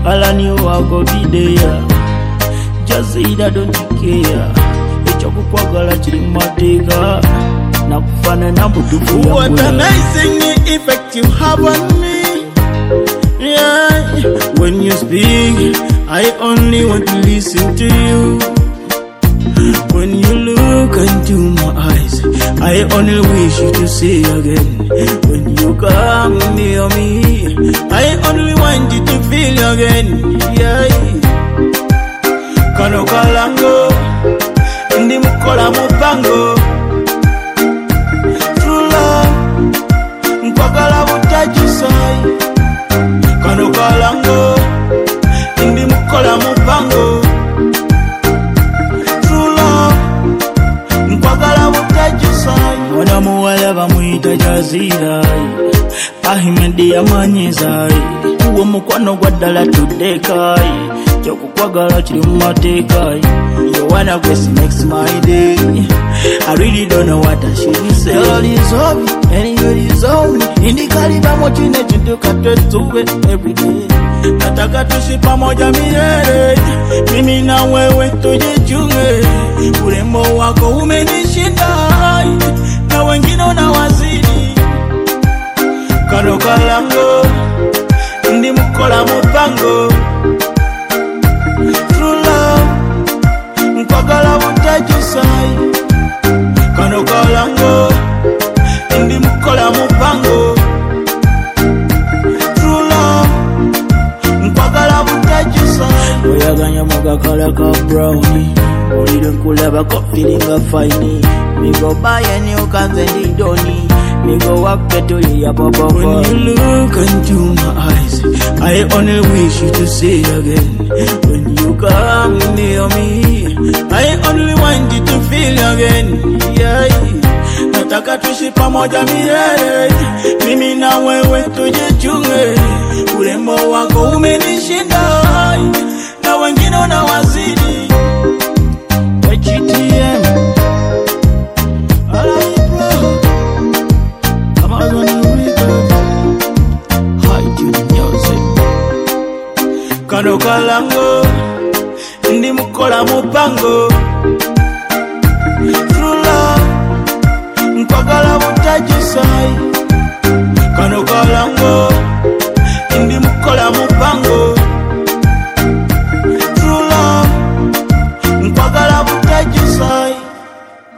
All you are go be there. Just say that don't care. Echokukwagala chiri mateka. Nakufana na mutufu ya what an amazing effect you have on me. Yeah, when you speak, I only want to listen to you. When you look into my eyes, I only wish you to see again. When you come near me, I only want you to feel again. Yeah. Kano kalango, ndi mukola mupango. True love, nkwagala butajusai. Kano kalango, ndi mukola mupango. Mwana muwala bamuyita Jazira, Ahimedi amanyizai. Uwo mukwano gwa ddala tuddekayi, kyokukwagala kiri mu mateeka. You wanna grace makes my day. I really don't know what I should say. All is over, and you deserve me. Indikaliba mochine chintuka twetuwe every day. Nataka tuishi pamoja milele, mimi na wewe tujichunge. Urembo wako umenishinda, na wengine unawazidi. Kano kalango, ndi mukola mupango. True love, nkwagala butajusai. Kano kalango, ndi mukola mupango. True love, nkwagala butajusai. Oyaganya mugakala ka brownie. Olire nkulaba ko feeling fine. Me go buy a new cans and doni. Me go walk to ya papa. When you look into my eyes, I only wish you to see again. When you come near me, I only want you to feel again. Yeah. Nataka tuishi pamoja milele, mimi na wewe tujichunge. Urembo wako umenishinda, na wengine unawazidi. GTM, alright bro. I'm out on the record. Hi to the music. Kano kalango, ndi mukola mupango. True love, nkwagala butajusai. Kano kalango.